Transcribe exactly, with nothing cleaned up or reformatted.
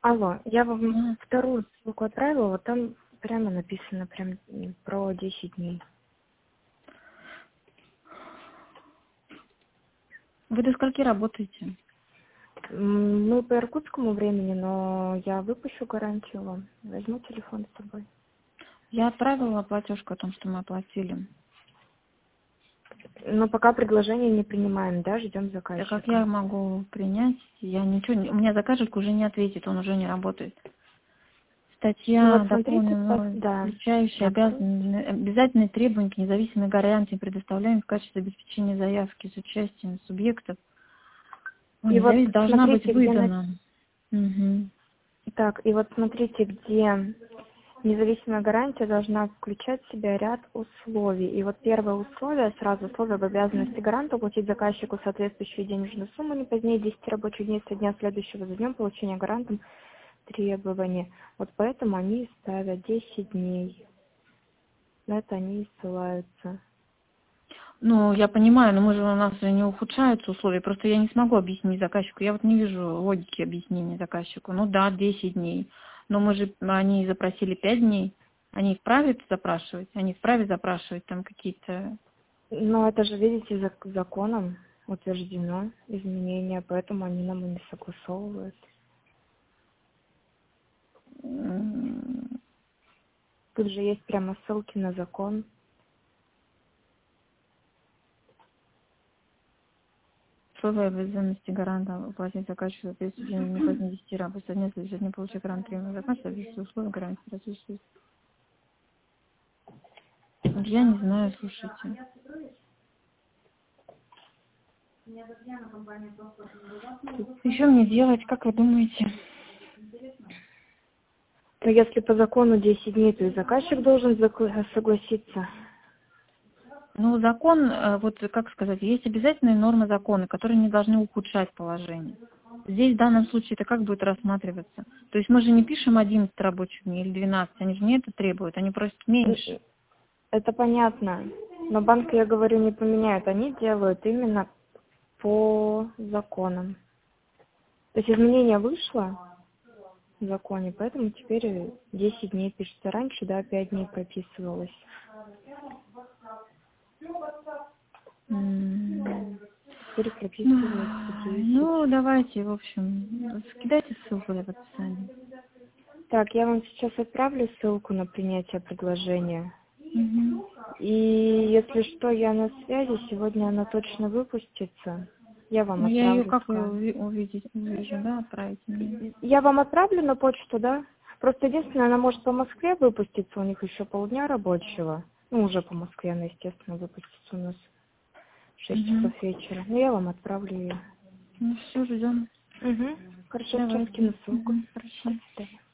Алло, я вам А, вторую ссылку отправила, вот там прямо написано прям м, про десять дней. Вы до скольки работаете? М, Мы по иркутскому времени, но я выпущу гарантию вам. Возьму телефон с собой. Я отправила платежку о том, что мы оплатили. Но пока предложение не принимаем, да, ждем Так как я заказчика. могу принять, я ничего не... У меня заказчик уже не ответит, он уже не работает. Ну вот Статья смотрите, дополнена, пос- новая, да, включающая открой. обязанные, обязательные требования к независимой гарантии, предоставляемой в качестве обеспечения заявки с участием субъектов. Ой, И вот независимость должна быть смотрите, где на... выдана. Угу. Так, и вот смотрите, где независимая гарантия должна включать в себя ряд условий. И вот первое условие, сразу условие об обязанности гаранта уплатить заказчику соответствующую денежную сумму не позднее десяти рабочих дней со дня следующего за днем получения гарантом требования. Вот поэтому они ставят десять дней. На это они и ссылаются. Ну, я понимаю, но мы же у нас же не ухудшаются условия, просто я не смогу объяснить заказчику. Я вот не вижу логики объяснения заказчику. Ну да, десять дней. Но мы же, они запросили пять дней. Они вправе это запрашивать? Они вправе запрашивать там какие-то... Но это же, видите, зак- законом утверждено изменения, поэтому они нам и не согласовывают. м, Тут же есть прямо ссылки на закон. Условия обязанности гаранта оплатить заказчику соответствующие не позднее десяти рабочих дней, следующих дней получить гарант требования заказчика, соответствующие условия гарантии различные. Я не знаю, слушайте. Еще мне делать, как вы думаете? Но если по закону десять дней, то и заказчик должен зак- согласиться. Ну, закон, э, вот как сказать, есть обязательные нормы закона, которые не должны ухудшать положение. Здесь в данном случае это как будет рассматриваться? То есть мы же не пишем одиннадцать рабочих дней или двенадцать, они же не это требуют, они просят М, меньше. Это понятно. Но банк, я говорю, не поменяют. Они делают именно по законам. То есть изменение вышло в законе, поэтому теперь десять дней пишется. Раньше, да, пять дней прописывалось. М. Теперь Ну, прописывается десять. ну, давайте, в общем, скидайте ссылку в описании. Так, я вам сейчас отправлю ссылку на принятие предложения. Мгм. И если что, я на связи. Сегодня она точно выпустится. Я вам Ну, я ее отправлю как скан. уви- увидеть, увижу, да, отправите мне? Я вам отправлю на почту, да? Просто единственное, она может по Москве выпуститься, у них еще полдня рабочего. Ну, уже по Москве она, естественно, выпустится у нас в шесть Угу. часов вечера. Но я вам отправлю ее. Ну, все, ждем. Угу. Хорошо, сейчас Давайте. скину ссылку. Угу. Хорошо. До свидания.